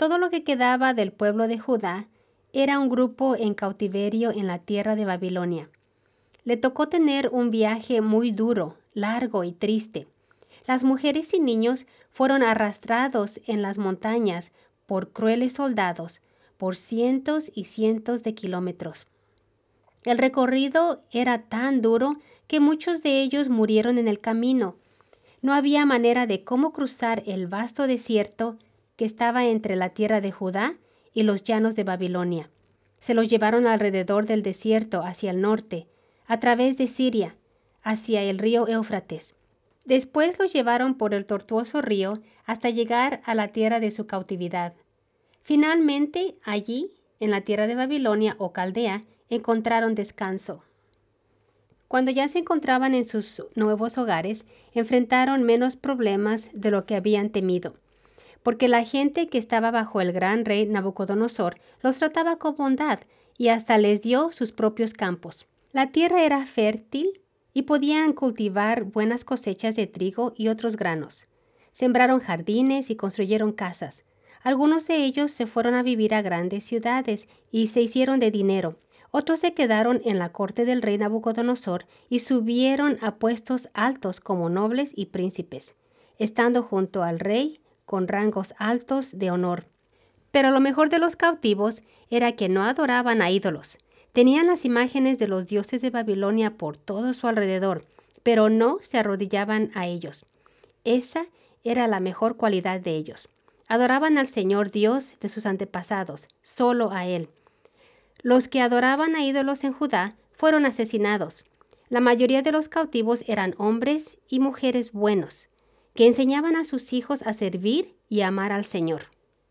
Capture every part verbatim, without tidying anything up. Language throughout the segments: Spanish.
todo lo que quedaba del pueblo de Judá era un grupo en cautiverio en la tierra de Babilonia. Le tocó tener un viaje muy duro, largo y triste. Las mujeres y niños fueron arrastrados en las montañas por crueles soldados por cientos y cientos de kilómetros. El recorrido era tan duro que muchos de ellos murieron en el camino. No había manera de cómo cruzar el vasto desierto que estaba entre la tierra de Judá y los llanos de Babilonia. Se los llevaron alrededor del desierto hacia el norte, a través de Siria, hacia el río Éufrates. Después los llevaron por el tortuoso río hasta llegar a la tierra de su cautividad. Finalmente, allí, en la tierra de Babilonia o Caldea, encontraron descanso. Cuando ya se encontraban en sus nuevos hogares, enfrentaron menos problemas de lo que habían temido, porque la gente que estaba bajo el gran rey Nabucodonosor los trataba con bondad y hasta les dio sus propios campos. La tierra era fértil y podían cultivar buenas cosechas de trigo y otros granos. Sembraron jardines y construyeron casas. Algunos de ellos se fueron a vivir a grandes ciudades y se hicieron de dinero. Otros se quedaron en la corte del rey Nabucodonosor y subieron a puestos altos como nobles y príncipes, estando junto al rey con rangos altos de honor. Pero lo mejor de los cautivos era que no adoraban a ídolos. Tenían las imágenes de los dioses de Babilonia por todo su alrededor, pero no se arrodillaban a ellos. Esa era la mejor cualidad de ellos. Adoraban al Señor Dios de sus antepasados, solo a Él. Los que adoraban a ídolos en Judá fueron asesinados. La mayoría de los cautivos eran hombres y mujeres buenos, que enseñaban a sus hijos a servir y amar al Señor.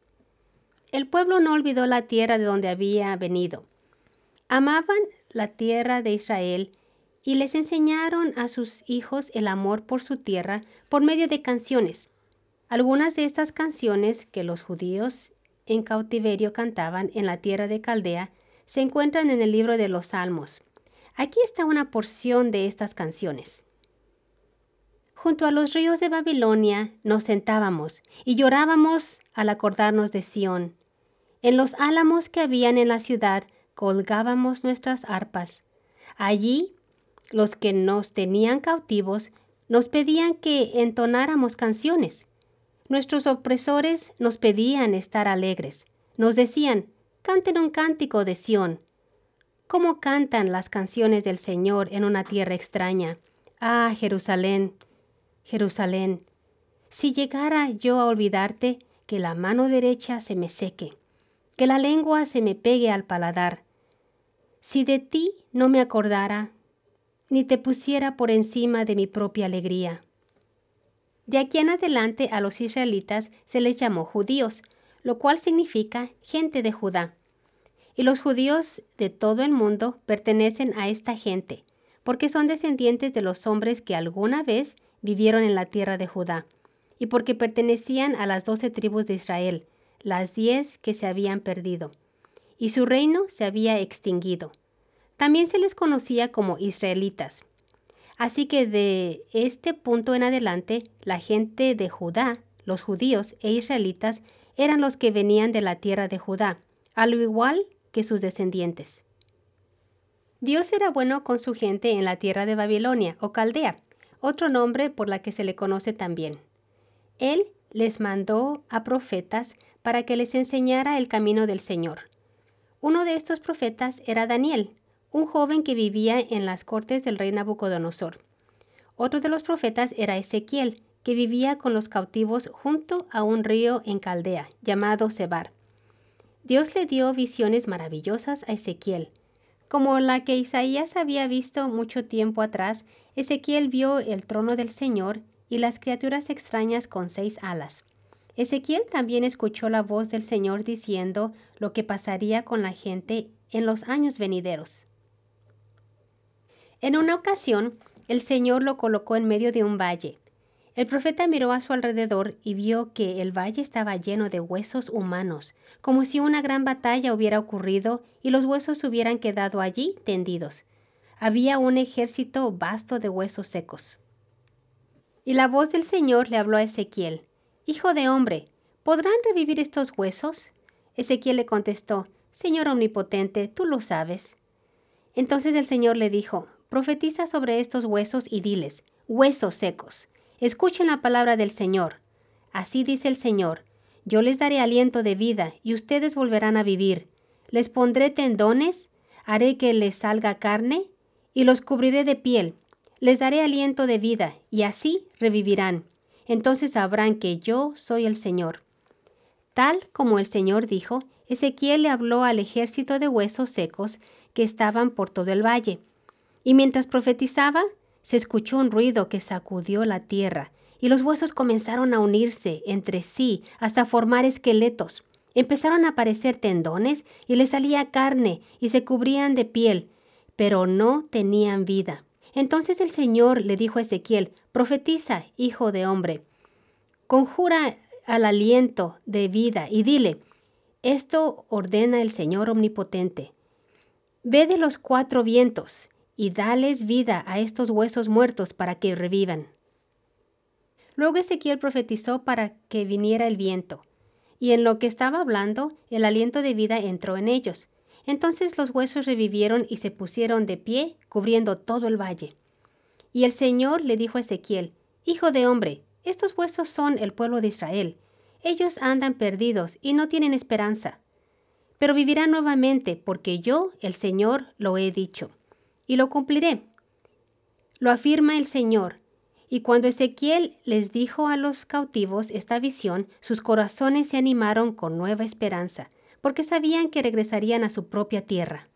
El pueblo no olvidó la tierra de donde había venido. Amaban la tierra de Israel y les enseñaron a sus hijos el amor por su tierra por medio de canciones. Algunas de estas canciones que los judíos en cautiverio cantaban en la tierra de Caldea se encuentran en el libro de los Salmos. Aquí está una porción de estas canciones. Junto a los ríos de Babilonia nos sentábamos y llorábamos al acordarnos de Sión. En los álamos que habían en la ciudad colgábamos nuestras arpas. Allí, los que nos tenían cautivos nos pedían que entonáramos canciones. Nuestros opresores nos pedían estar alegres. Nos decían, canten un cántico de Sión. ¿Cómo cantan las canciones del Señor en una tierra extraña? Ah, Jerusalén, Jerusalén, si llegara yo a olvidarte, que la mano derecha se me seque, que la lengua se me pegue al paladar. Si de ti no me acordara, ni te pusiera por encima de mi propia alegría. De aquí en adelante a los israelitas se les llamó judíos, lo cual significa gente de Judá. Y los judíos de todo el mundo pertenecen a esta gente, porque son descendientes de los hombres que alguna vez vivieron en la tierra de Judá, y porque pertenecían a las doce tribus de Israel, las diez que se habían perdido, y su reino se había extinguido. También se les conocía como israelitas. Así que de este punto en adelante, la gente de Judá, los judíos e israelitas, eran los que venían de la tierra de Judá, al igual que sus descendientes. Dios era bueno con su gente en la tierra de Babilonia o Caldea, otro nombre por la que se le conoce también. Él les mandó a profetas para que les enseñara el camino del Señor. Uno de estos profetas era Daniel, un joven que vivía en las cortes del rey Nabucodonosor. Otro de los profetas era Ezequiel, que vivía con los cautivos junto a un río en Caldea, llamado Sebar. Dios le dio visiones maravillosas a Ezequiel. Como la que Isaías había visto mucho tiempo atrás, Ezequiel vio el trono del Señor y las criaturas extrañas con seis alas. Ezequiel también escuchó la voz del Señor diciendo lo que pasaría con la gente en los años venideros. En una ocasión, el Señor lo colocó en medio de un valle. El profeta miró a su alrededor y vio que el valle estaba lleno de huesos humanos, como si una gran batalla hubiera ocurrido y los huesos hubieran quedado allí tendidos. Había un ejército vasto de huesos secos. Y la voz del Señor le habló a Ezequiel: «Hijo de hombre, ¿podrán revivir estos huesos? Ezequiel le contestó, Señor omnipotente, tú lo sabes. Entonces el Señor le dijo, profetiza sobre estos huesos y diles, huesos secos, escuchen la palabra del Señor. Así dice el Señor, yo les daré aliento de vida y ustedes volverán a vivir. Les pondré tendones, haré que les salga carne y los cubriré de piel. Les daré aliento de vida y así revivirán. Entonces sabrán que yo soy el Señor. Tal como el Señor dijo, Ezequiel le habló al ejército de huesos secos que estaban por todo el valle. Y mientras profetizaba, se escuchó un ruido que sacudió la tierra, y los huesos comenzaron a unirse entre sí hasta formar esqueletos. Empezaron a aparecer tendones y les salía carne y se cubrían de piel, pero no tenían vida. Entonces el Señor le dijo a Ezequiel, profetiza, hijo de hombre, conjura al aliento de vida y dile, esto ordena el Señor omnipotente. Ve de los cuatro vientos y dales vida a estos huesos muertos para que revivan. Luego Ezequiel profetizó para que viniera el viento, y en lo que estaba hablando, el aliento de vida entró en ellos. Entonces los huesos revivieron y se pusieron de pie, cubriendo todo el valle. Y el Señor le dijo a Ezequiel, Hijo de hombre, estos huesos son el pueblo de Israel. Ellos andan perdidos y no tienen esperanza. Pero vivirán nuevamente, porque yo, el Señor, lo he dicho. Y lo cumpliré. Lo afirma el Señor. Y cuando Ezequiel les dijo a los cautivos esta visión, sus corazones se animaron con nueva esperanza, porque sabían que regresarían a su propia tierra.